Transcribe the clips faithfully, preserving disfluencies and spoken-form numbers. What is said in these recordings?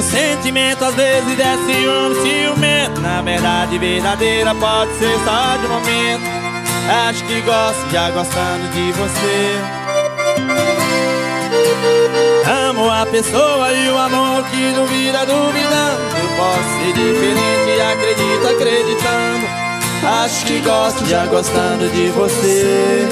sentimento às vezes é ciúme, ciumento. Na verdade verdadeira pode ser só de momento. Acho que gosto já gostando de você. Amo a pessoa e o amor que duvida duvidando. Eu posso ser diferente e acredito acreditando. Acho que gosto já gostando de você.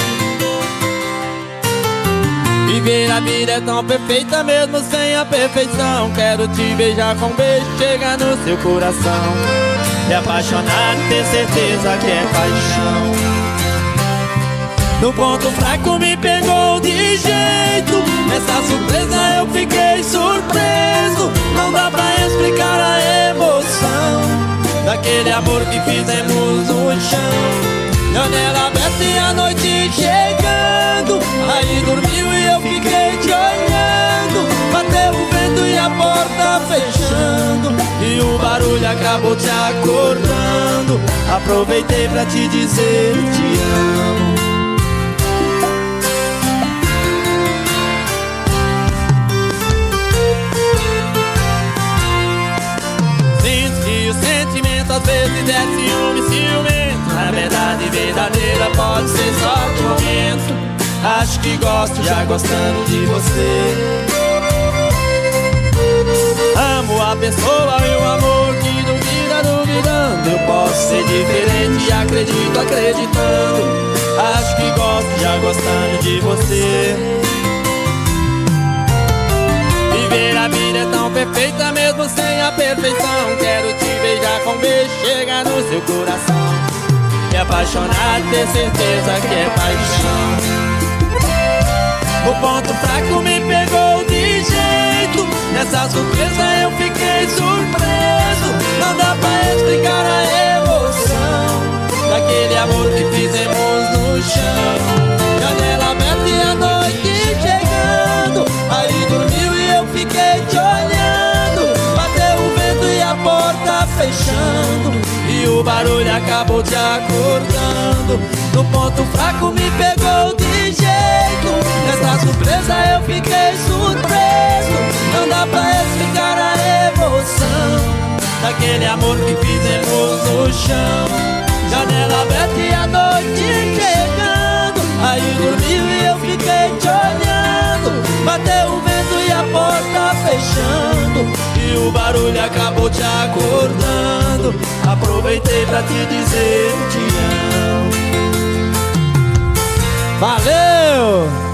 Viver a vida é tão perfeita mesmo sem a perfeição. Quero te beijar com um beijo, chegar no seu coração. Me apaixonar e ter certeza que é paixão. No ponto fraco me pegou de jeito. Nessa surpresa eu fiquei surpreso. Não dá pra explicar a emoção daquele amor que fizemos no chão. Janela aberta e a noite chegando. Aí dormiu e eu fiquei te olhando. Bateu o vento e a porta fechando. E o barulho acabou te acordando. Aproveitei pra te dizer te amo. Sinto que o sentimento às vezes é ciúme, ciumento. Na verdade verdadeira pode ser só de momento. Acho que gosto já gostando de você. Amo a pessoa e o amor que duvida duvidando. Eu posso ser diferente e acredito acreditando. Acho que gosto já gostando de você. Viver a vida é tão perfeita mesmo sem a perfeição. Quero te beijar com um beijo, chegar no seu coração. Me apaixonar e ter certeza que é paixão. O ponto fraco me pegou de jeito. Nessa surpresa eu fiquei surpreso. Não dá pra explicar a emoção daquele amor que fizemos no chão. Janela aberta e a noite chegando. Aí dormiu e eu fiquei te olhando. Bateu o vento e a porta fechando. E o barulho acabou te acordando. No ponto fraco me pegou de jeito. Nessa surpresa eu fiquei surpreso. Não dá pra explicar a emoção daquele amor que fizemos no chão. Janela aberta e a noite chegando. Aí dormiu e eu fiquei te olhando. Bateu o vento e a porta fechando. E o barulho acabou te acordando. Aproveitei pra te dizer te amo. Valeu!